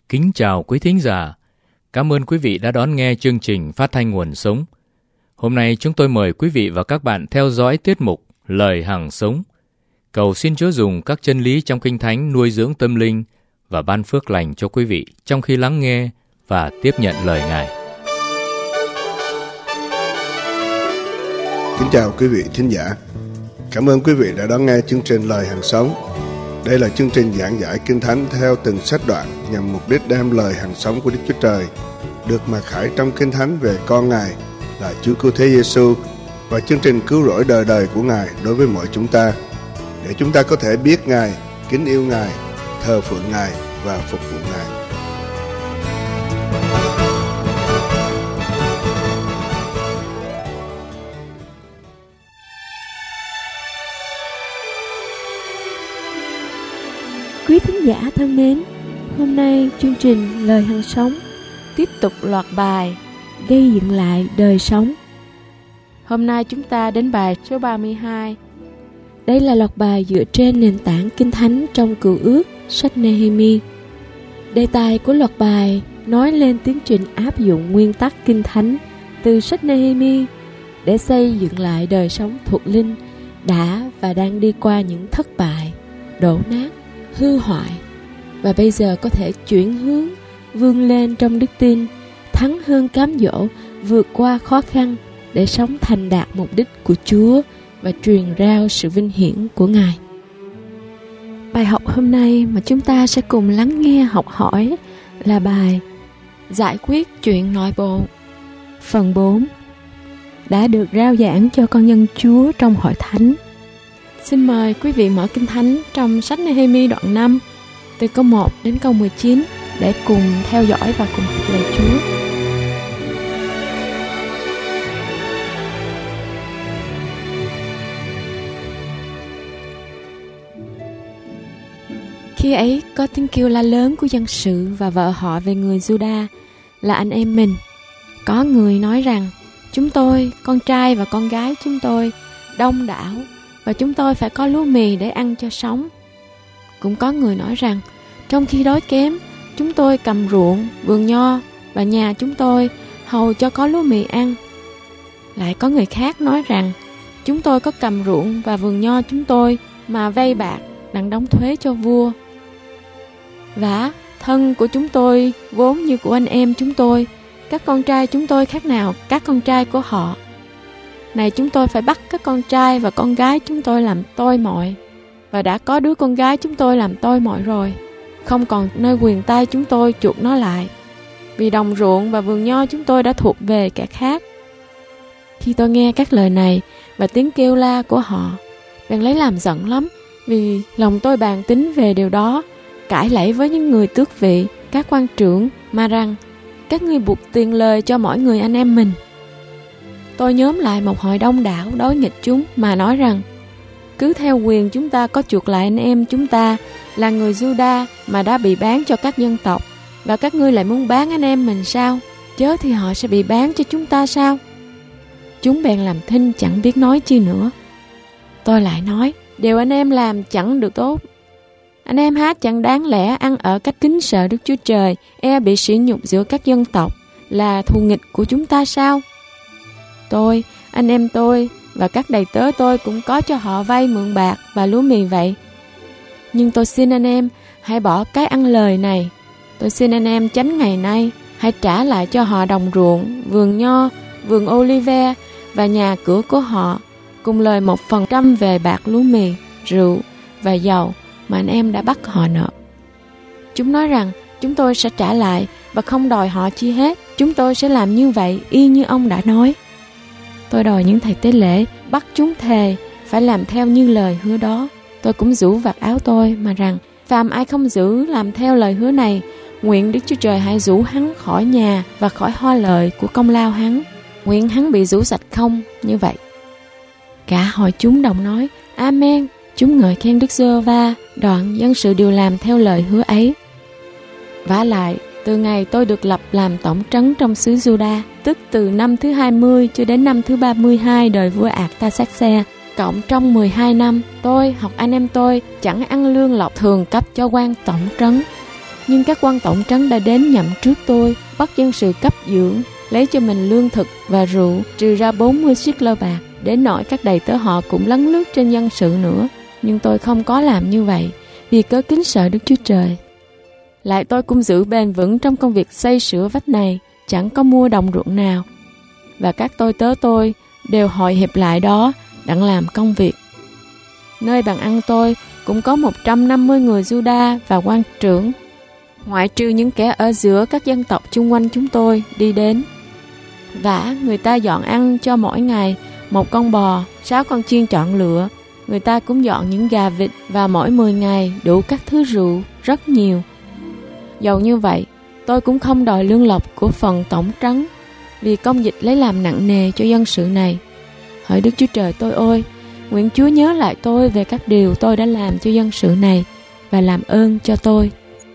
Kính chào quý thính giả. Cảm ơn quý vị đã đón nghe chương trình Phát thanh Nguồn Sống. Hôm nay chúng tôi mời quý vị và các bạn theo dõi tiết mục Lời Hằng Sống. Cầu xin Chúa dùng các chân lý trong Kinh Thánh nuôi dưỡng tâm linh và ban phước lành cho quý vị trong khi lắng nghe và tiếp nhận lời Ngài. Kính chào quý vị thính giả. Cảm ơn quý vị đã đón nghe chương trình Lời Hằng Sống. Đây là chương trình giảng giải Kinh Thánh theo từng sách đoạn nhằm mục đích đem lời hằng sống của Đức Chúa Trời được mặc khải trong Kinh Thánh về con Ngài là Chúa Cứu Thế Giêsu và chương trình cứu rỗi đời đời của Ngài đối với mọi chúng ta, để chúng ta có thể biết Ngài, kính yêu Ngài, thờ phượng Ngài và phục vụ Ngài. Quý thính giả thân mến, hôm nay chương trình Lời Hằng Sống tiếp tục loạt bài Gây dựng lại đời sống. Hôm nay chúng ta đến bài số 32. Đây là loạt bài dựa trên nền tảng Kinh Thánh trong Cựu Ước, sách Nehemi. Đề tài của loạt bài nói lên tiến trình áp dụng nguyên tắc Kinh Thánh từ sách Nehemi để xây dựng lại đời sống thuộc linh đã và đang đi qua những thất bại, đổ nát, hư hoại, và bây giờ có thể chuyển hướng, vươn lên trong đức tin, thắng hơn cám dỗ, vượt qua khó khăn để sống thành đạt mục đích của Chúa và truyền rao sự vinh hiển của Ngài. Bài học hôm nay mà chúng ta sẽ cùng lắng nghe học hỏi là bài Giải quyết chuyện nội bộ, phần 4, đã được rao giảng cho con dân Chúa trong hội thánh. Xin mời quý vị mở Kinh Thánh trong sách Nehemi đoạn 5, từ câu 1 đến câu 19 để cùng theo dõi và cùng học lời Chúa. Khi ấy có tiếng kêu la lớn của dân sự và vợ họ về người Juda là anh em mình. Có người nói rằng, chúng tôi, con trai và con gái chúng tôi, đông đảo, và chúng tôi phải có lúa mì để ăn cho sống. Cũng có người nói rằng, trong khi đói kém, chúng tôi cầm ruộng, vườn nho và nhà chúng tôi hầu cho có lúa mì ăn. Lại có người khác nói rằng, chúng tôi có cầm ruộng và vườn nho chúng tôi mà vay bạc đặng đóng thuế cho vua. Vả, thân của chúng tôi vốn như của anh em chúng tôi, các con trai chúng tôi khác nào các con trai của họ. Này chúng tôi phải bắt các con trai và con gái chúng tôi làm tôi mọi, và đã có đứa con gái chúng tôi làm tôi mọi rồi, không còn nơi quyền tay chúng tôi chuộc nó lại, vì đồng ruộng và vườn nho chúng tôi đã thuộc về kẻ khác. Khi tôi nghe các lời này và tiếng kêu la của họ, bèn lấy làm giận lắm, vì lòng tôi bàn tính về điều đó, cãi lẫy với những người tước vị, các quan trưởng, mà rằng, các ngươi buộc tiền lời cho mỗi người anh em mình. Tôi nhóm lại một hội đông đảo đối nghịch chúng mà nói rằng, cứ theo quyền chúng ta có chuộc lại anh em chúng ta là người Juda mà đã bị bán cho các dân tộc, và các ngươi lại muốn bán anh em mình sao? Chớ thì họ sẽ bị bán cho chúng ta sao? Chúng bèn làm thinh chẳng biết nói chi nữa. Tôi lại nói, điều anh em làm chẳng được tốt. Anh em há chẳng đáng lẽ ăn ở cách kính sợ Đức Chúa Trời, e bị sỉ nhục giữa các dân tộc, là thù nghịch của chúng ta sao? Tôi, anh em tôi và các đầy tớ tôi cũng có cho họ vay mượn bạc và lúa mì vậy. Nhưng tôi xin anh em hãy bỏ cái ăn lời này. Tôi xin anh em tránh ngày nay, hãy trả lại cho họ đồng ruộng, vườn nho, vườn olive và nhà cửa của họ, cùng lời 1% về bạc lúa mì, rượu và dầu mà anh em đã bắt họ nợ. Chúng nói rằng chúng tôi sẽ trả lại và không đòi họ chi hết. Chúng tôi sẽ làm như vậy y như ông đã nói. Tôi đòi những thầy tế lễ bắt chúng thề phải làm theo như lời hứa đó. Tôi cũng rủ vạt áo tôi mà rằng, phàm ai không giữ làm theo lời hứa này, nguyện Đức Chúa Trời hãy rủ hắn khỏi nhà và khỏi hoa lợi của công lao hắn. Nguyện hắn bị rủ sạch không như vậy. Cả hội chúng đồng nói, Amen. Chúng ngợi khen Đức Giê-hô-va. Đoạn dân sự đều làm theo lời hứa ấy. Vả lại, từ ngày tôi được lập làm tổng trấn trong xứ Juda, tức từ năm thứ 20 cho đến năm thứ 32 đời vua Ạc-ta-xác-xe, cộng trong 12 năm, tôi hoặc anh em tôi chẳng ăn lương lộc thường cấp cho quan tổng trấn. Nhưng các quan tổng trấn đã đến nhậm trước tôi, bắt dân sự cấp dưỡng, lấy cho mình lương thực và rượu, trừ ra 40 siết-lơ bạc. Đến nỗi các đầy tớ họ cũng lấn lướt trên dân sự nữa. Nhưng tôi không có làm như vậy, vì cớ kính sợ Đức Chúa Trời. Lại tôi cũng giữ bền vững trong công việc xây sửa vách này, chẳng có mua đồng ruộng nào. Và các tôi tớ tôi đều hội hiệp lại đó, đặng làm công việc. Nơi bàn ăn tôi cũng có 150 người Giu-đa và quan trưởng, ngoại trừ những kẻ ở giữa các dân tộc chung quanh chúng tôi đi đến. Vả người ta dọn ăn cho mỗi ngày 1 con bò, 6 con chiên chọn lựa. Người ta cũng dọn những gà vịt và mỗi 10 ngày đủ các thứ rượu rất nhiều. Dầu như vậy, tôi cũng không đòi lương lộc của phần tổng trấn, vì công dịch lấy làm nặng nề cho dân sự này. Hỡi Đức Chúa Trời tôi ơi, nguyện Chúa nhớ lại tôi về các điều tôi đã làm cho dân sự này và làm ơn cho tôi.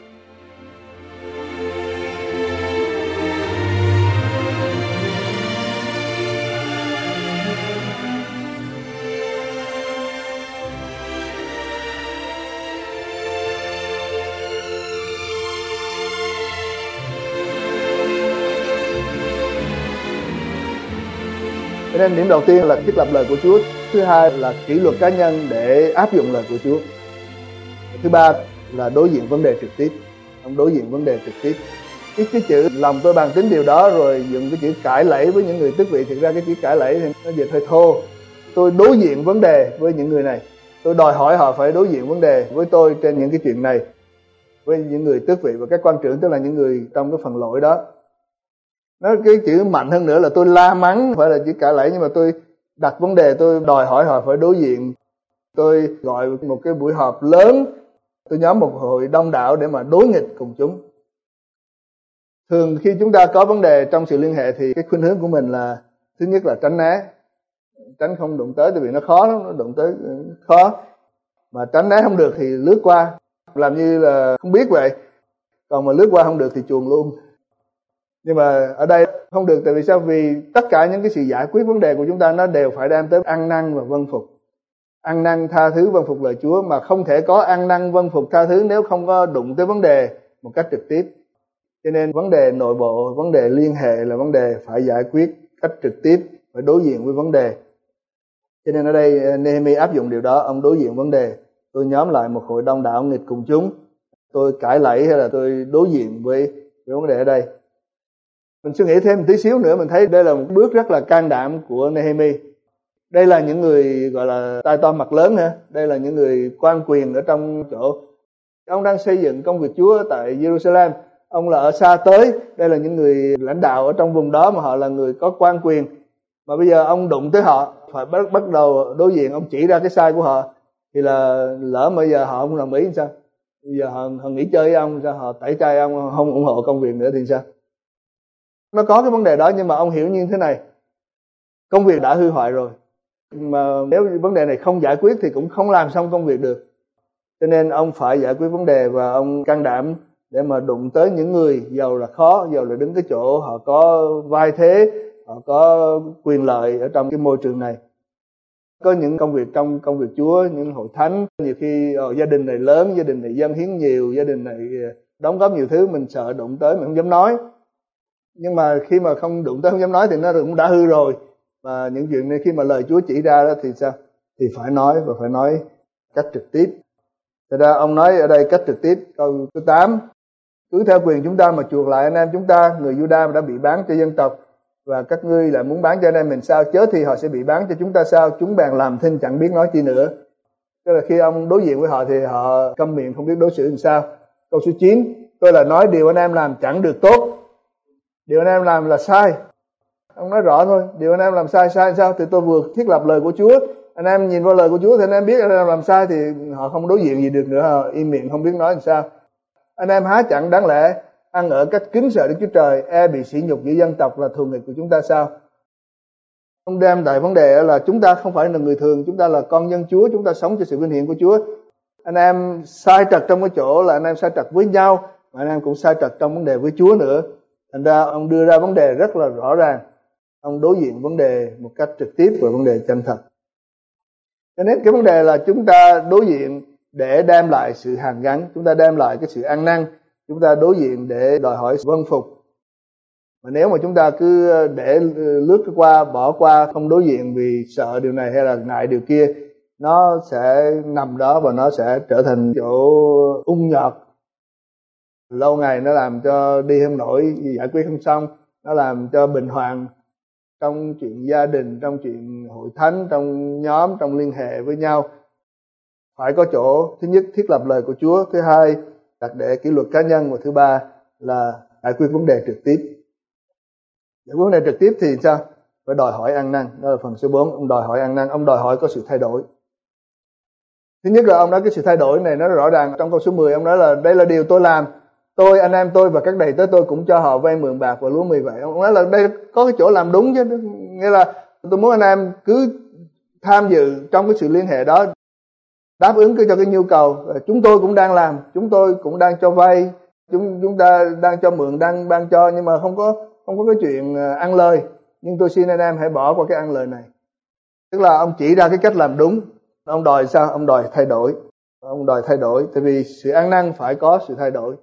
Cho nên điểm đầu tiên là thiết lập lời của Chúa. Thứ hai là kỷ luật cá nhân để áp dụng lời của Chúa. Thứ ba là đối diện vấn đề trực tiếp. Ông đối diện vấn đề trực tiếp. Cái chữ lòng tôi bàn tính điều đó rồi dùng cái chữ cãi lẫy với những người tước vị. Thực ra cái chữ cãi lẫy thì nó dịch hơi thô. Tôi đối diện vấn đề với những người này. Tôi đòi hỏi họ phải đối diện vấn đề với tôi trên những cái chuyện này. Với những người tước vị và các quan trưởng, tức là những người trong cái phần lỗi đó. Nó cái chữ mạnh hơn nữa là tôi la mắng, không phải là chữ cãi lẫy, nhưng mà tôi đặt vấn đề, tôi đòi hỏi họ phải đối diện. Tôi gọi một cái buổi họp lớn, tôi nhóm một hội đông đảo để mà đối nghịch cùng chúng. Thường khi chúng ta có vấn đề trong sự liên hệ thì cái khuynh hướng của mình là thứ nhất là tránh né, tránh không đụng tới, tại vì nó khó lắm, nó đụng tới khó. Mà tránh né không được thì lướt qua, làm như là không biết vậy. Còn mà lướt qua không được thì chuồn luôn. Nhưng mà ở đây không được, tại vì sao? Vì tất cả những cái sự giải quyết vấn đề của chúng ta nó đều phải đem tới ăn năn và vâng phục. Ăn năn, tha thứ, vâng phục lời Chúa, mà không thể có ăn năn, vâng phục, tha thứ nếu không có đụng tới vấn đề một cách trực tiếp. Cho nên vấn đề nội bộ, vấn đề liên hệ là vấn đề phải giải quyết cách trực tiếp, phải đối diện với vấn đề. Cho nên ở đây Nehemi áp dụng điều đó, ông đối diện vấn đề. Tôi nhóm lại một hội đông đảo nghịch cùng chúng, tôi cãi lẫy hay là tôi đối diện với vấn đề ở đây. Mình suy nghĩ thêm một tí xíu nữa, mình thấy đây là một bước rất là can đảm của Nehemi. Đây là những người gọi là tai to mặt lớn hả? Đây là những người quan quyền ở trong chỗ. Ông đang xây dựng công việc Chúa tại Jerusalem. Ông là ở xa tới. Đây là những người lãnh đạo ở trong vùng đó mà họ là người có quan quyền. Mà bây giờ ông đụng tới họ, phải bắt đầu đối diện, ông chỉ ra cái sai của họ. Thì là lỡ mà bây giờ họ không đồng ý thì sao? Bây giờ họ nghỉ chơi với ông, sao? Họ tẩy chay ông, không ủng hộ công việc nữa thì sao? Nó có cái vấn đề đó, nhưng mà ông hiểu như thế này. Công việc đã hư hoại rồi, mà nếu vấn đề này không giải quyết thì cũng không làm xong công việc được. Cho nên ông phải giải quyết vấn đề, và ông can đảm để mà đụng tới những người giàu là khó, giàu là đứng cái chỗ họ có vai thế, họ có quyền lợi ở trong cái môi trường này. Có những công việc trong công việc Chúa, những hội thánh, nhiều khi gia đình này lớn, gia đình này dâng hiến nhiều, gia đình này đóng góp nhiều thứ, mình sợ đụng tới mình không dám nói. Nhưng mà khi mà không đụng tới không dám nói thì nó cũng đã hư rồi. Và những chuyện này khi mà lời Chúa chỉ ra đó thì sao? Thì phải nói, và phải nói cách trực tiếp. Thật ra ông nói ở đây cách trực tiếp, câu thứ 8: cứ theo quyền chúng ta mà chuộc lại anh em chúng ta, người Juda đã bị bán cho dân tộc, và các ngươi lại muốn bán cho anh em mình sao? Chớ thì họ sẽ bị bán cho chúng ta sao? Chúng bèn làm thinh chẳng biết nói chi nữa. Tức là khi ông đối diện với họ thì họ câm miệng không biết đối xử làm sao. Câu số 9: tôi là nói điều anh em làm chẳng được tốt, điều anh em làm là sai. Ông nói rõ thôi, điều anh em làm sai sao? Thì tôi vừa thiết lập lời của Chúa, anh em nhìn vào lời của Chúa thì anh em biết anh em làm sai, thì họ không đối diện gì được nữa, họ im miệng không biết nói làm sao. Anh em há chẳng đáng lẽ ăn ở cách kính sợ Đức Chúa Trời, e bị sỉ nhục giữa dân tộc là thù nghịch của chúng ta sao? Ông đem đại vấn đề là chúng ta không phải là người thường, chúng ta là con dân Chúa, chúng ta sống cho sự vinh hiển của Chúa. Anh em sai trật trong cái chỗ là anh em sai trật với nhau, mà anh em cũng sai trật trong vấn đề với Chúa nữa. Thành ra ông đưa ra vấn đề rất là rõ ràng, ông đối diện vấn đề một cách trực tiếp và vấn đề chân thật. Cho nên cái vấn đề là chúng ta đối diện để đem lại sự hàn gắn, chúng ta đem lại cái sự ăn năn, chúng ta đối diện để đòi hỏi vâng phục. Mà nếu mà chúng ta cứ để lướt qua, bỏ qua, không đối diện vì sợ điều này hay là ngại điều kia, nó sẽ nằm đó và nó sẽ trở thành chỗ ung nhọt. Lâu ngày nó làm cho đi không nổi, giải quyết không xong, nó làm cho bệnh hoạn trong chuyện gia đình, trong chuyện hội thánh, trong nhóm, trong liên hệ với nhau. Phải có chỗ, thứ nhất thiết lập lời của Chúa, thứ hai đặt để kỷ luật cá nhân, và thứ ba là giải quyết vấn đề trực tiếp. Giải quyết vấn đề trực tiếp thì sao? Phải đòi hỏi ăn năn, đó là phần số 4. Ông đòi hỏi ăn năn, ông đòi hỏi có sự thay đổi. Thứ nhất là ông nói cái sự thay đổi này nó rõ ràng. Trong câu số 10 ông nói là đây là điều tôi làm, tôi, anh em tôi và các đầy tớ tôi cũng cho họ vay mượn bạc và lúa mì vậy. Ông nói là đây có cái chỗ làm đúng chứ, nghĩa là tôi muốn anh em cứ tham dự trong cái sự liên hệ đó, đáp ứng cho cái nhu cầu. Chúng tôi cũng đang làm, chúng tôi cũng đang cho vay, chúng ta đang cho mượn, đang ban cho, nhưng mà không có cái chuyện ăn lời. Nhưng tôi xin anh em hãy bỏ qua cái ăn lời này. Tức là ông chỉ ra cái cách làm đúng. Ông đòi sao? Ông đòi thay đổi. Ông đòi thay đổi, tại vì sự ăn năn phải có sự thay đổi.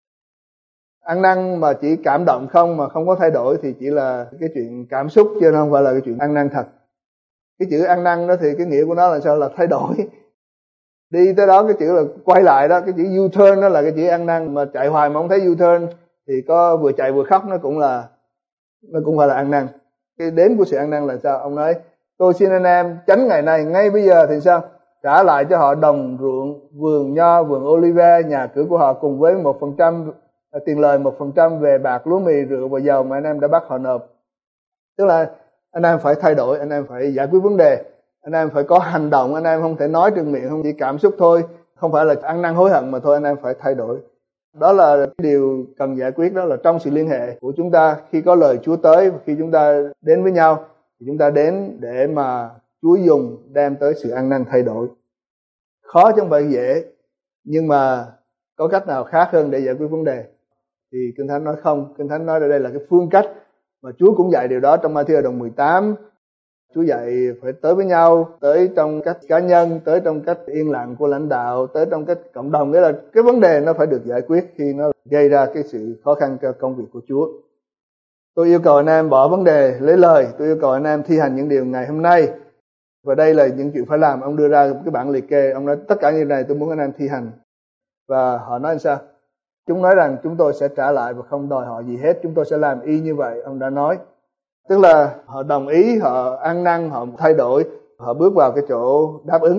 Ăn năn mà chỉ cảm động không mà không có thay đổi thì chỉ là cái chuyện cảm xúc, chứ không phải là cái chuyện ăn năn thật. Cái chữ ăn năn đó thì cái nghĩa của nó là sao? Là thay đổi. Đi tới đó cái chữ là quay lại đó, cái chữ U-turn đó là cái chữ ăn năn. Mà chạy hoài mà không thấy U-turn thì có vừa chạy vừa khóc, nó cũng phải là ăn năn. Cái đến của sự ăn năn là sao? Ông nói tôi xin anh em tránh ngày này, ngay bây giờ thì sao? Trả lại cho họ đồng ruộng, vườn nho, vườn olive, nhà cửa của họ cùng với 1% tiền lời, 1% về bạc, lúa mì, rượu và dầu mà anh em đã bắt họ nộp. Tức là anh em phải thay đổi, anh em phải giải quyết vấn đề, anh em phải có hành động, anh em không thể nói trên miệng, không chỉ cảm xúc thôi, không phải là ăn năn hối hận mà thôi, anh em phải thay đổi. Đó là điều cần giải quyết, đó là trong sự liên hệ của chúng ta. Khi có lời Chúa tới, khi chúng ta đến với nhau thì chúng ta đến để mà Chúa dùng đem tới sự ăn năn thay đổi. Khó chứ không phải dễ, nhưng mà có cách nào khác hơn để giải quyết vấn đề? Thì Kinh Thánh nói không. Kinh Thánh nói đây là cái phương cách mà Chúa cũng dạy điều đó trong Ma-thi-ơ đoạn 18. Chúa dạy phải tới với nhau, tới trong cách cá nhân, tới trong cách yên lặng của lãnh đạo, tới trong cách cộng đồng. Nghĩa là cái vấn đề nó phải được giải quyết khi nó gây ra cái sự khó khăn cho công việc của Chúa. Tôi yêu cầu anh em bỏ vấn đề lấy lời. Tôi yêu cầu anh em thi hành những điều ngày hôm nay. Và đây là những chuyện phải làm. Ông đưa ra cái bảng liệt kê. Ông nói tất cả những này tôi muốn anh em thi hành. Và họ nói sao? Chúng nói rằng chúng tôi sẽ trả lại và không đòi họ gì hết. Chúng tôi sẽ làm y như vậy. Ông đã nói. Tức là họ đồng ý, họ ăn năn, họ thay đổi, họ bước vào cái chỗ đáp ứng.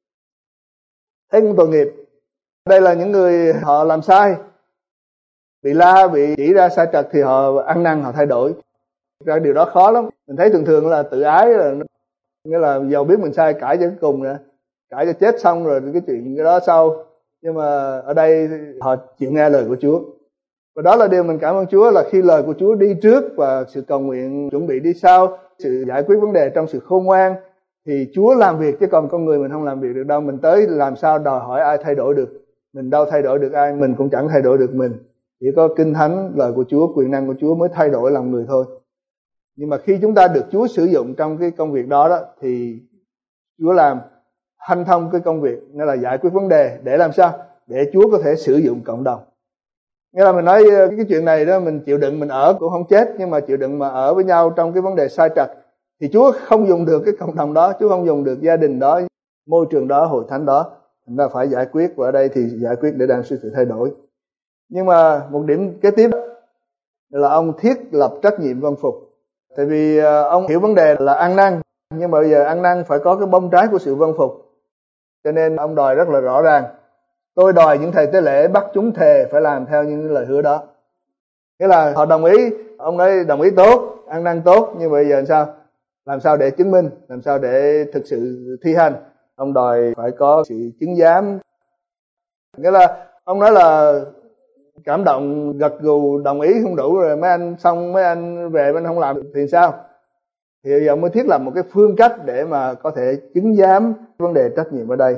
Thế nhưng tội nghiệp. Đây là những người họ làm sai, bị la, bị chỉ ra sai trật thì họ ăn năn, họ thay đổi. Ra điều đó khó lắm. Mình thấy thường là tự ái, là nghĩa là giàu biết mình sai cãi cho cái cùng nè, cãi cho chết xong rồi cái chuyện cái đó sau. Nhưng mà ở đây họ chịu nghe lời của Chúa. Và đó là điều mình cảm ơn Chúa, là khi lời của Chúa đi trước và sự cầu nguyện chuẩn bị đi sau, sự giải quyết vấn đề trong sự khôn ngoan, thì Chúa làm việc, chứ còn con người mình không làm việc được đâu. Mình tới làm sao đòi hỏi ai thay đổi được? Mình đâu thay đổi được ai, mình cũng chẳng thay đổi được mình. Chỉ có Kinh Thánh, lời của Chúa, quyền năng của Chúa mới thay đổi lòng người thôi. Nhưng mà khi chúng ta được Chúa sử dụng trong cái công việc đó thì Chúa làm hanh thông cái công việc, nghĩa là giải quyết vấn đề để làm sao? Để Chúa có thể sử dụng cộng đồng. Nghĩa là mình nói cái chuyện này đó, mình chịu đựng, mình ở cũng không chết, nhưng mà chịu đựng mà ở với nhau trong cái vấn đề sai trật thì Chúa không dùng được cái cộng đồng đó, Chúa không dùng được gia đình đó, môi trường đó, hội thánh đó. Chúng ta phải giải quyết, và ở đây thì giải quyết để đem sự thay đổi. Nhưng mà một điểm kế tiếp là ông thiết lập trách nhiệm vâng phục. Tại vì ông hiểu vấn đề là ăn năn, nhưng mà bây giờ ăn năn phải có cái bông trái của sự vâng phục. Cho nên ông đòi rất là rõ ràng. Tôi đòi những thầy tế lễ bắt chúng thề phải làm theo những lời hứa đó. Nghĩa là họ đồng ý, ông nói đồng ý tốt, ăn năn tốt, nhưng bây giờ sao? Làm sao để chứng minh, làm sao để thực sự thi hành? Ông đòi phải có sự chứng giám. Nghĩa là ông nói là cảm động, gật gù, đồng ý không đủ rồi mấy anh xong, mấy anh về bên không làm được thì sao? Thì bây giờ mới thiết lập một cái phương cách để mà có thể chứng giám vấn đề trách nhiệm ở đây.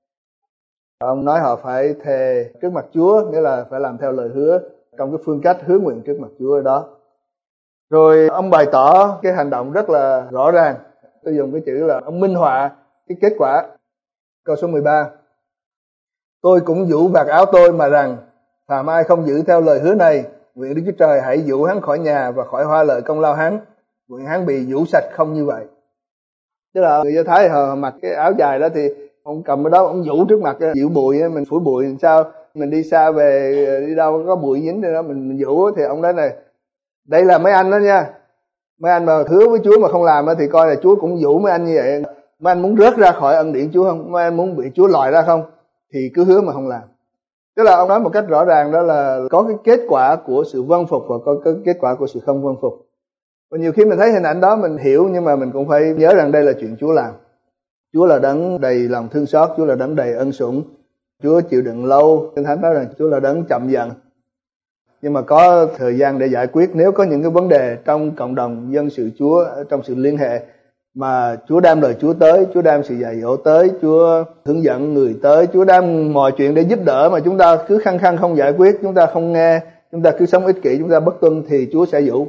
Ông nói họ phải thề trước mặt Chúa, nghĩa là phải làm theo lời hứa trong cái phương cách hứa nguyện trước mặt Chúa ở đó. Rồi ông bày tỏ cái hành động rất là rõ ràng. Tôi dùng cái chữ là ông minh họa cái kết quả. Câu số 13. Tôi cũng vũ vạt áo tôi mà rằng Phàm ai không giữ theo lời hứa này, nguyện Đức Chúa Trời hãy dụ hắn khỏi nhà và khỏi hoa lợi công lao hắn, nguyện hắn bị dụ sạch không như vậy. Tức là người Do Thái họ mặc cái áo dài đó thì ông cầm cái đó, ông vũ trước mặt dịu bụi, mình phủi bụi làm sao, mình đi xa về đi đâu có bụi dính trên đó mình vũ, thì ông nói này, đây là mấy anh đó nha, mấy anh mà hứa với Chúa mà không làm thì coi là Chúa cũng vũ mấy anh như vậy. Mấy anh muốn rớt ra khỏi ân điển Chúa không? Mấy anh muốn bị Chúa lòi ra không? Thì cứ hứa mà không làm. Tức là ông nói một cách rõ ràng đó là có cái kết quả của sự vâng phục và có cái kết quả của sự không vâng phục. Và nhiều khi mình thấy hình ảnh đó mình hiểu, nhưng mà mình cũng phải nhớ rằng đây là chuyện Chúa làm. Chúa là đấng đầy lòng thương xót, Chúa là đấng đầy ân sủng, Chúa chịu đựng lâu. Kinh Thánh nói rằng Chúa là đấng chậm giận, nhưng mà có thời gian để giải quyết. Nếu có những cái vấn đề trong cộng đồng dân sự Chúa, trong sự liên hệ mà Chúa đem lời Chúa tới, Chúa đem sự dạy dỗ tới, Chúa hướng dẫn người tới, Chúa đem mọi chuyện để giúp đỡ, mà chúng ta cứ khăng khăng không giải quyết, chúng ta không nghe, chúng ta cứ sống ích kỷ, chúng ta bất tuân, thì Chúa sẽ dụ.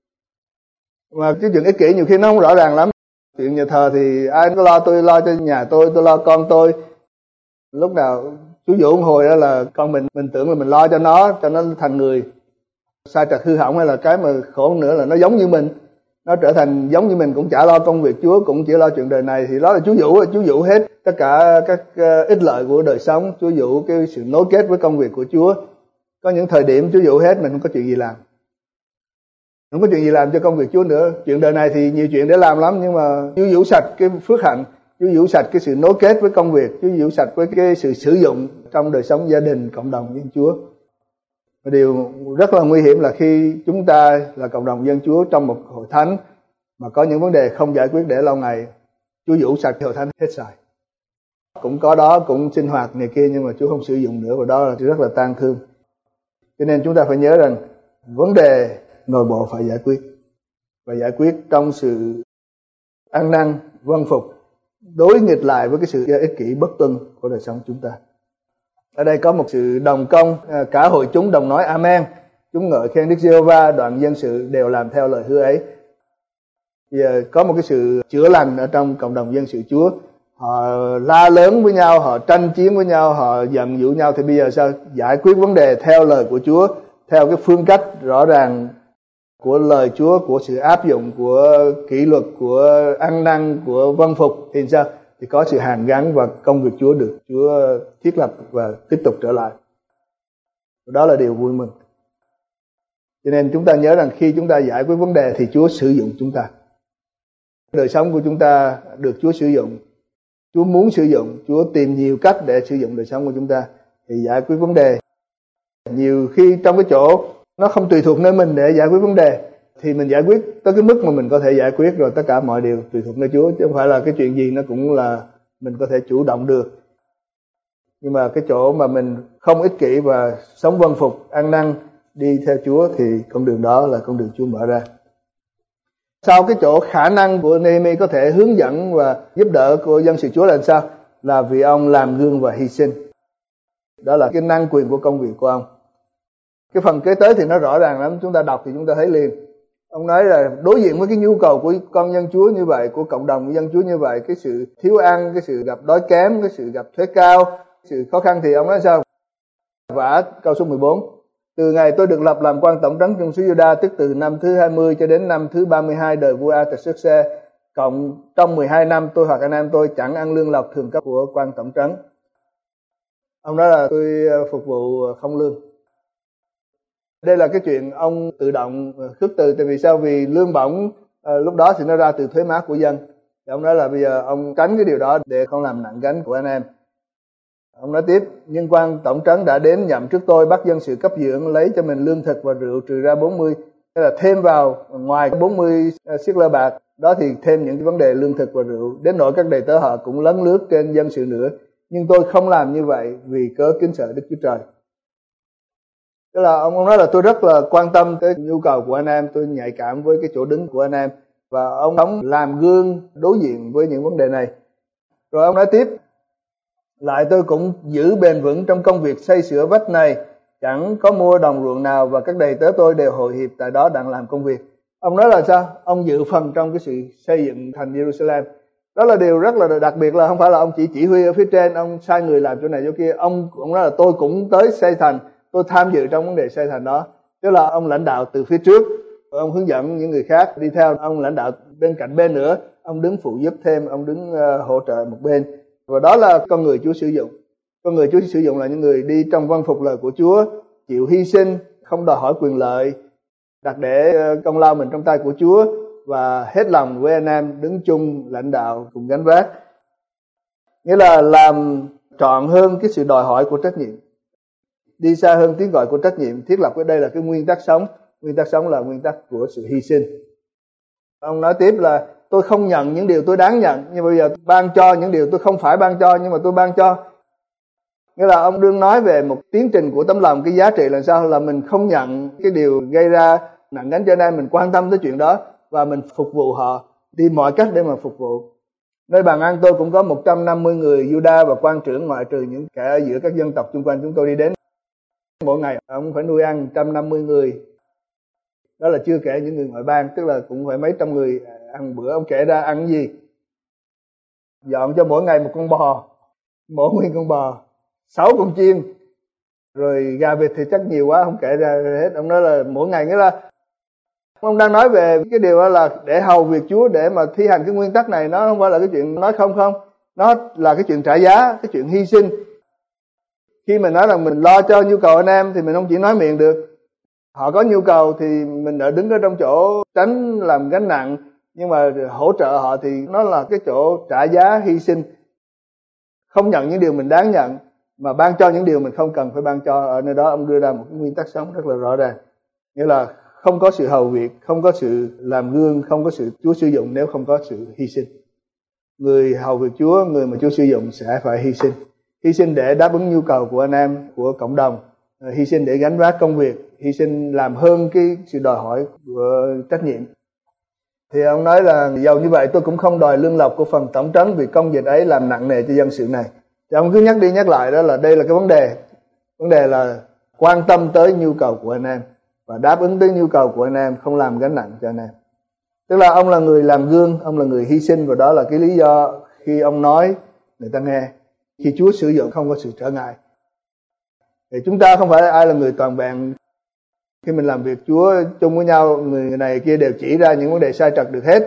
Mà cái chuyện ích kỷ nhiều khi nó không rõ ràng lắm. Chuyện nhà thờ thì ai có lo, tôi lo cho nhà tôi lo con tôi. Lúc nào Chúa dụ một hồi đó là con mình tưởng là mình lo cho nó thành người sai trật hư hỏng, hay là cái mà khổ nữa là nó giống như mình, nó trở thành giống như mình, cũng chả lo công việc Chúa, cũng chỉ lo chuyện đời này, thì đó là Chúa dụ hết tất cả các ích lợi của đời sống. Chúa dụ cái sự nối kết với công việc của Chúa. Có những thời điểm Chúa dụ hết, mình không có chuyện gì làm, không có chuyện gì làm cho công việc Chúa nữa. Chuyện đời này thì nhiều chuyện để làm lắm, nhưng mà Chúa dụ sạch cái phước hạnh, Chúa dụ sạch cái sự nối kết với công việc, Chúa dụ sạch với cái sự sử dụng trong đời sống gia đình, cộng đồng dân Chúa. Và điều rất là nguy hiểm là khi chúng ta là cộng đồng dân Chúa trong một hội thánh mà có những vấn đề không giải quyết để lâu ngày, Chúa dụ sạch hội thánh hết sạch. Cũng có đó, cũng sinh hoạt này kia, nhưng mà Chúa không sử dụng nữa, và đó là rất là tang thương. Cho nên chúng ta phải nhớ rằng vấn đề nội bộ phải giải quyết, và giải quyết trong sự ăn năn, vâng phục, đối nghịch lại với cái sự ích kỷ bất tuân của đời sống chúng ta. Ở đây có một sự đồng công, cả hội chúng đồng nói amen, chúng ngợi khen Đức Giê-hô-va, đoạn dân sự đều làm theo lời hứa ấy. Giờ có một cái sự chữa lành ở trong cộng đồng dân sự Chúa. Họ la lớn với nhau, họ tranh chiến với nhau, họ giận dữ nhau, thì bây giờ sao? Giải quyết vấn đề theo lời của Chúa, theo cái phương cách rõ ràng của lời Chúa, của sự áp dụng, của kỷ luật, của ăn năn, của vâng phục, thì sao? Thì có sự hàn gắn và công việc Chúa được Chúa thiết lập và tiếp tục trở lại. Đó là điều vui mừng. Cho nên chúng ta nhớ rằng khi chúng ta giải quyết vấn đề thì Chúa sử dụng chúng ta. Đời sống của chúng ta được Chúa sử dụng. Chúa muốn sử dụng, Chúa tìm nhiều cách để sử dụng đời sống của chúng ta thì giải quyết vấn đề. Nhiều khi trong cái chỗ nó không tùy thuộc nơi mình để giải quyết vấn đề, thì mình giải quyết tới cái mức mà mình có thể giải quyết, rồi tất cả mọi điều tùy thuộc nơi Chúa, chứ không phải là cái chuyện gì nó cũng là mình có thể chủ động được. Nhưng mà cái chỗ mà mình không ích kỷ và sống vâng phục, ăn năn, đi theo Chúa, thì con đường đó là con đường Chúa mở ra. Sau cái chỗ khả năng của Nehemi có thể hướng dẫn và giúp đỡ của dân sự Chúa là sao? Là vì ông làm gương và hy sinh. Đó là cái năng quyền của công việc của ông. Cái phần kế tới thì nó rõ ràng lắm, chúng ta đọc thì chúng ta thấy liền. Ông nói là đối diện với cái nhu cầu của con dân Chúa như vậy, của cộng đồng dân Chúa như vậy, cái sự thiếu ăn, cái sự gặp đói kém, cái sự gặp thuế cao, sự khó khăn, thì ông nói sao? Và câu số 14: từ ngày tôi được lập làm quan tổng trấn trong xứ Giô-đa, tức từ năm thứ 20 cho đến năm thứ 32 đời vua A-tật-sớt-sê, cộng trong 12 năm tôi hoặc anh em tôi chẳng ăn lương lộc thường cấp của quan tổng trấn. Ông nói là tôi phục vụ không lương. Đây là cái chuyện ông tự động khước từ. Tại vì sao? Vì lương bổng lúc đó thì nó ra từ thuế má của dân. Thì ông nói là bây giờ ông tránh cái điều đó để không làm nặng gánh của anh em. Ông nói tiếp: nhưng quan tổng trấn đã đến nhậm trước tôi, bắt dân sự cấp dưỡng, lấy cho mình lương thực và rượu, trừ ra 40. Tức là thêm vào ngoài 40 siết lơ bạc đó thì thêm những cái vấn đề lương thực và rượu. Đến nỗi các đầy tớ họ cũng lấn lướt trên dân sự nữa. Nhưng tôi không làm như vậy vì cớ kính sợ Đức Chúa Trời. Tức là ông nói là tôi rất là quan tâm tới nhu cầu của anh em, tôi nhạy cảm với cái chỗ đứng của anh em, và ông làm gương đối diện với những vấn đề này. Rồi ông nói tiếp: lại tôi cũng giữ bền vững trong công việc xây sửa vách này, chẳng có mua đồng ruộng nào, và các đầy tớ tôi đều hội hiệp tại đó đang làm công việc. Ông nói là sao? Ông dự phần trong cái sự xây dựng thành Jerusalem. Đó là điều rất là đặc biệt, là không phải là ông chỉ huy ở phía trên, ông sai người làm chỗ này chỗ kia. Ông nói là tôi cũng tới xây thành, tôi tham dự trong vấn đề xây thành đó. Tức là ông lãnh đạo từ phía trước, ông hướng dẫn những người khác đi theo, ông lãnh đạo bên cạnh bên nữa, ông đứng phụ giúp thêm, ông đứng hỗ trợ một bên. Và đó là con người Chúa sử dụng. Con người Chúa sử dụng là những người đi trong vâng phục lời của Chúa, chịu hy sinh, không đòi hỏi quyền lợi, đặt để công lao mình trong tay của Chúa và hết lòng với anh em đứng chung lãnh đạo cùng gánh vác. Nghĩa là làm trọn hơn cái sự đòi hỏi của trách nhiệm, đi xa hơn tiếng gọi của trách nhiệm, thiết lập ở đây là cái nguyên tắc sống. Nguyên tắc sống là nguyên tắc của sự hy sinh. Ông nói tiếp là tôi không nhận những điều tôi đáng nhận, nhưng bây giờ ban cho những điều tôi không phải ban cho, nhưng mà tôi ban cho. Nghĩa là ông đương nói về một tiến trình của tấm lòng, cái giá trị là sao, là mình không nhận cái điều gây ra nặng gánh cho nên mình quan tâm tới chuyện đó và mình phục vụ họ, tìm mọi cách để mà phục vụ. Nơi bàn ăn tôi cũng có 150 người Juda và quan trưởng, ngoại trừ những kẻ ở giữa các dân tộc xung quanh chúng tôi đi đến. Mỗi ngày ông phải nuôi ăn 150 người. Đó là chưa kể những người ngoại bang, tức là cũng phải mấy trăm người ăn bữa. Ông kể ra ăn gì? Dọn cho mỗi ngày một con bò, mỗi nguyên con bò, 6 con chiên, rồi gà vịt thì chắc nhiều quá không kể ra hết. Ông nói là mỗi ngày, nghĩa là ông đang nói về cái điều đó là để hầu việc Chúa, để mà thi hành cái nguyên tắc này. Nó không phải là cái chuyện nói không, nó là cái chuyện trả giá, cái chuyện hy sinh. Khi mình nói rằng mình lo cho nhu cầu anh em thì mình không chỉ nói miệng được. Họ có nhu cầu thì mình đã đứng ở trong chỗ tránh làm gánh nặng, nhưng mà hỗ trợ họ thì nó là cái chỗ trả giá, hy sinh. Không nhận những điều mình đáng nhận, mà ban cho những điều mình không cần phải ban cho. Ở nơi đó ông đưa ra một cái nguyên tắc sống rất là rõ ràng. Nghĩa là không có sự hầu việc, không có sự làm gương, không có sự Chúa sử dụng nếu không có sự hy sinh. Người hầu việc Chúa, người mà Chúa sử dụng sẽ phải hy sinh. Hy sinh để đáp ứng nhu cầu của anh em, của cộng đồng, hy sinh để gánh vác công việc, hy sinh làm hơn cái sự đòi hỏi của trách nhiệm. Thì ông nói là dầu như vậy tôi cũng không đòi lương lộc của phần tổng trấn, vì công việc ấy làm nặng nề cho dân sự này. Thì ông cứ nhắc đi nhắc lại đó là đây là cái vấn đề là quan tâm tới nhu cầu của anh em và đáp ứng tới nhu cầu của anh em, không làm gánh nặng cho anh em. Tức là ông là người làm gương, ông là người hy sinh, và đó là cái lý do khi ông nói người ta nghe. Khi Chúa sử dụng không có sự trở ngại. Thì chúng ta không phải ai là người toàn vẹn. Khi mình làm việc Chúa chung với nhau, người này kia đều chỉ ra những vấn đề sai trật được hết.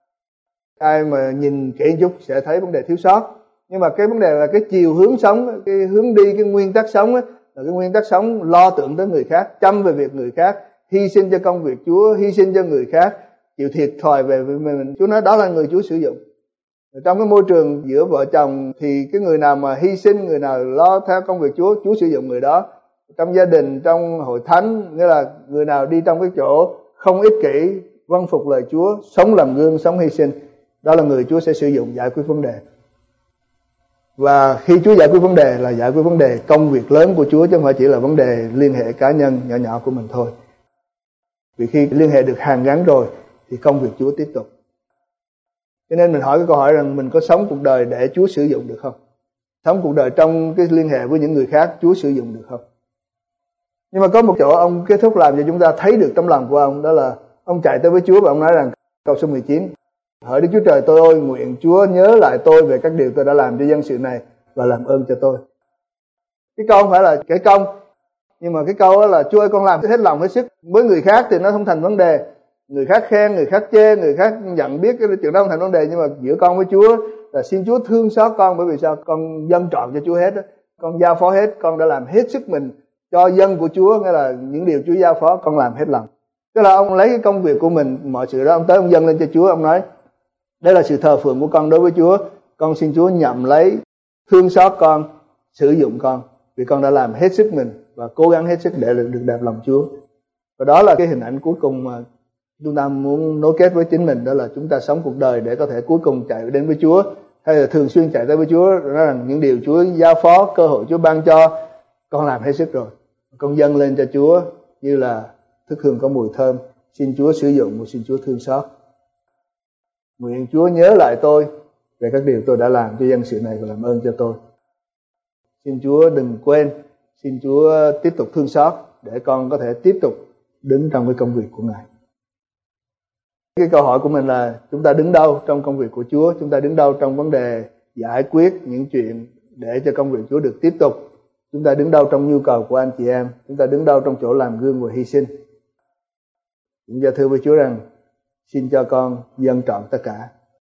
Ai mà nhìn kỹ chút sẽ thấy vấn đề thiếu sót. Nhưng mà cái vấn đề là cái chiều hướng sống, cái hướng đi, cái nguyên tắc sống ấy, là cái nguyên tắc sống lo tưởng tới người khác, chăm về việc người khác, hy sinh cho công việc Chúa, hy sinh cho người khác, chịu thiệt thòi về mình. Chúa nói đó là người Chúa sử dụng. Trong cái môi trường giữa vợ chồng thì cái người nào mà hy sinh, người nào lo theo công việc Chúa, Chúa sử dụng người đó. Trong gia đình, trong hội thánh, nghĩa là người nào đi trong cái chỗ không ích kỷ, vâng phục lời Chúa, sống làm gương, sống hy sinh, đó là người Chúa sẽ sử dụng giải quyết vấn đề. Và khi Chúa giải quyết vấn đề là giải quyết vấn đề công việc lớn của Chúa, chứ không phải chỉ là vấn đề liên hệ cá nhân nhỏ nhỏ của mình thôi. Vì khi liên hệ được hàn gắn rồi thì công việc Chúa tiếp tục. Cho nên mình hỏi cái câu hỏi rằng mình có sống cuộc đời để Chúa sử dụng được không? Sống cuộc đời trong cái liên hệ với những người khác, Chúa sử dụng được không? Nhưng mà có một chỗ ông kết thúc làm cho chúng ta thấy được tấm lòng của ông, đó là ông chạy tới với Chúa và ông nói rằng câu số 19: hỡi Đức Chúa Trời tôi ơi, nguyện Chúa nhớ lại tôi về các điều tôi đã làm cho dân sự này và làm ơn cho tôi. Cái câu không phải là kể công, nhưng mà cái câu đó là Chúa ơi, con làm hết lòng hết sức. Với người khác thì nó không thành vấn đề, người khác khen, người khác chê, người khác nhận biết, cái chuyện đó không thành vấn đề. Nhưng mà giữa con với Chúa là xin Chúa thương xót con, bởi vì sao? Con dâng trọn cho Chúa hết đó. Con giao phó hết, con đã làm hết sức mình cho dân của Chúa, nghĩa là những điều Chúa giao phó con làm hết lòng. Tức là ông lấy cái công việc của mình, mọi sự đó ông tới ông dâng lên cho Chúa. Ông nói đây là sự thờ phượng của con đối với Chúa, con xin Chúa nhậm lấy, thương xót con, sử dụng con, vì con đã làm hết sức mình và cố gắng hết sức để được đẹp lòng Chúa. Và đó là cái hình ảnh cuối cùng mà chúng ta muốn nối kết với chính mình, đó là chúng ta sống cuộc đời để có thể cuối cùng chạy đến với Chúa, hay là thường xuyên chạy tới với Chúa, nói rằng những điều Chúa giao phó, cơ hội Chúa ban cho, con làm hết sức rồi, con dâng lên cho Chúa như là thức hương có mùi thơm, xin Chúa sử dụng và xin Chúa thương xót. Nguyện Chúa nhớ lại tôi về các điều tôi đã làm cho dân sự này và làm ơn cho tôi. Xin Chúa đừng quên, xin Chúa tiếp tục thương xót để con có thể tiếp tục đứng trong cái công việc của Ngài. Cái câu hỏi của mình là chúng ta đứng đâu trong công việc của Chúa, chúng ta đứng đâu trong vấn đề giải quyết những chuyện để cho công việc Chúa được tiếp tục, Chúng ta đứng đâu trong nhu cầu của anh chị em? Chúng ta đứng đâu trong chỗ làm gương và hy sinh? Chúng ta thưa với Chúa rằng, xin cho con dâng trọn tất cả.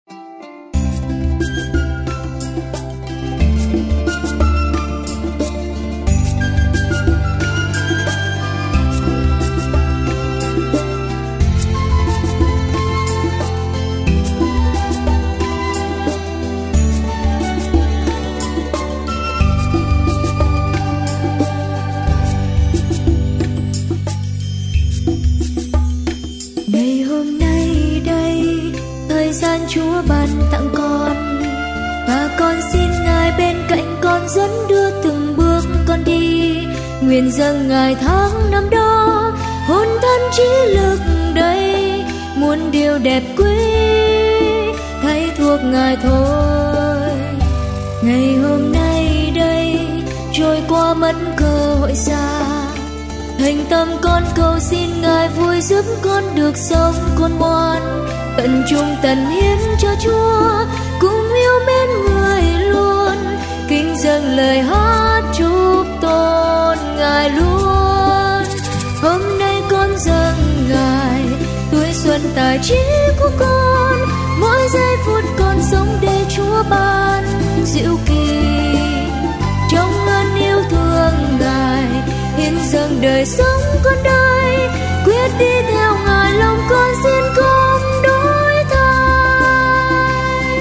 Chúa ban tặng con, và con xin Ngài bên cạnh con dẫn đưa từng bước con đi. Nguyện dâng Ngài tháng năm đó, hồn thân trí lực đầy, muôn điều đẹp quý thay thuộc Ngài thôi. Ngày hôm nay đây trôi qua mất cơ hội xa, thành tâm con cầu xin Ngài vui giúp con được sống khôn ngoan, tận trung tận hiến cho Chúa, cùng yêu mến người luôn, kính dâng lời hát chúc tôn Ngài luôn. Hôm nay con dâng Ngài tuổi xuân tài trí của con, mỗi giây phút con sống để Chúa ban dịu kỳ. Trong ơn yêu thương Ngài hiến dâng đời sống con đây, quyết đi theo Ngài lòng con xin không đổi thay.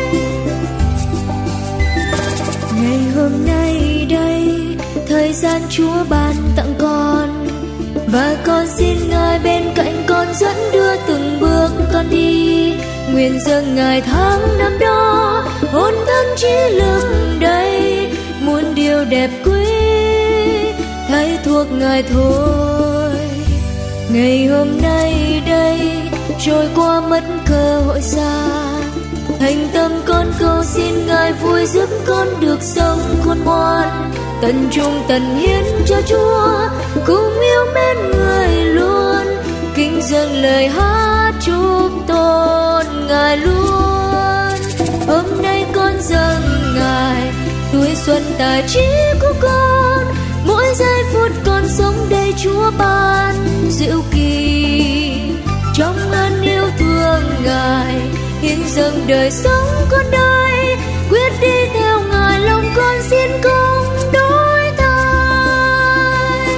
Ngày hôm nay đây thời gian Chúa ban tặng con, và con xin Ngài bên cạnh con dẫn đưa từng bước con đi. Nguyện dâng Ngài tháng năm đó, hồn thân trí lực đầy, muôn điều đẹp quý thay thuộc Ngài thôi. Ngày hôm nay đây trôi qua mất cơ hội xa, thành tâm con cầu xin Ngài vui giúp con được sống khôn ngoan, tận trung tận hiến cho Chúa, cùng yêu mến người luôn, kính dâng lời hát chúc tôn Ngài luôn. Hôm nay con dâng Ngài tuổi xuân tài trí của con, mỗi giây phút con sống để Chúa ban dịu kỳ. Trong ơn yêu thương Ngài hiến dâng đời sống con đây, quyết đi theo Ngài lòng con xin không đổi thay.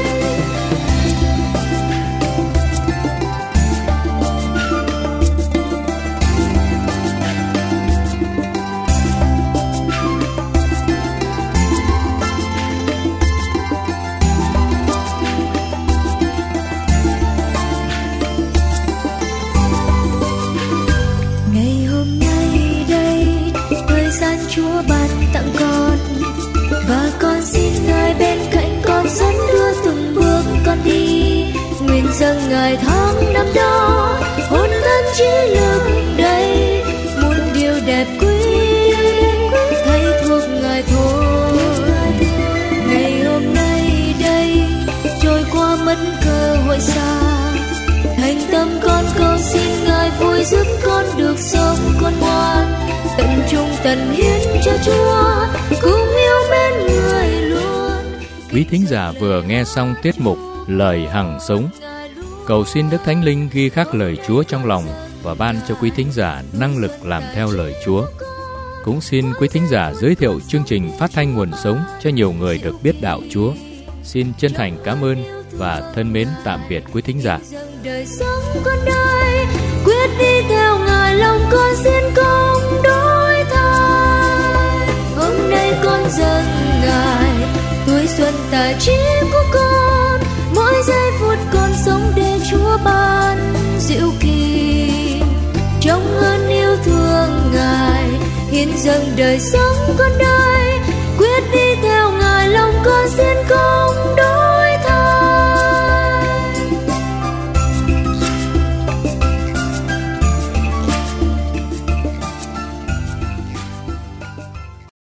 Chúa ban tặng con, và con xin Ngài bên cạnh con dẫn đưa từng bước con đi. Nguyện dâng Ngài tháng năm đó, hồn thân trí lực đầy, muôn điều đẹp quý thay thuộc Ngài thôi. Ngày hôm nay đây trôi qua mất cơ hội xa, thành tâm con cầu xin Ngài vui giúp con được sống khôn ngoan, tận trung tận hiến cho Chúa, cùng yêu mến người luôn. Quý thính giả vừa nghe xong tiết mục Lời Hằng Sống. Cầu xin Đức Thánh Linh ghi khắc lời Chúa trong lòng và ban cho quý thính giả năng lực làm theo lời Chúa. Cũng xin quý thính giả giới thiệu chương trình phát thanh nguồn sống cho nhiều người được biết đạo Chúa. Xin chân thành cảm ơn và thân mến tạm biệt quý thính giả. Đời sống con đây, quyết đi theo Ngài lòng con xin không đổi thay. Hôm nay con dâng Ngài tuổi xuân tài trí của con, mỗi giây phút con sống để Chúa ban dịu kỳ. Trong ơn yêu thương Ngài hiến dâng đời sống con đây, quyết đi theo Ngài lòng con xin không đổi